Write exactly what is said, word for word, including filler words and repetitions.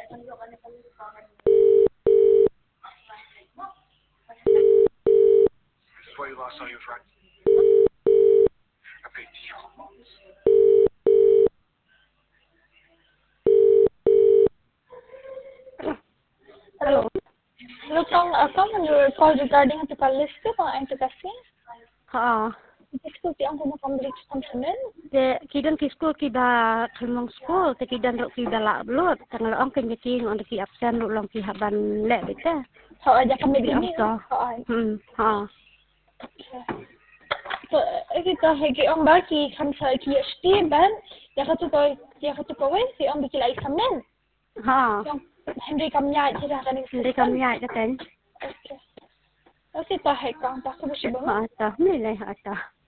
Before you lost all your friends. I paid you. Hello. Hello, con uh, có một người call regarding to list của anh to kasi. Ha. School ti ang kuma complete function. Te kidan ki school ki da khimong school te kidan ro ki da la blut tang la ong ken ki on ki absent ro long ki haban le bete. Ho aja kami Di ini. am to. Hmm. Ha. So, kita hegi ang baki kan sa ki stiben. Ya ka to ko ya ka to ko wen si ang bikila isamen. Ha. Hindi kam nyai ti da kan ni. Hindi kam nyai ka ten. Okay. Okay, ta hai kang ta ko si ba? Ha ta. Ni le ha ta.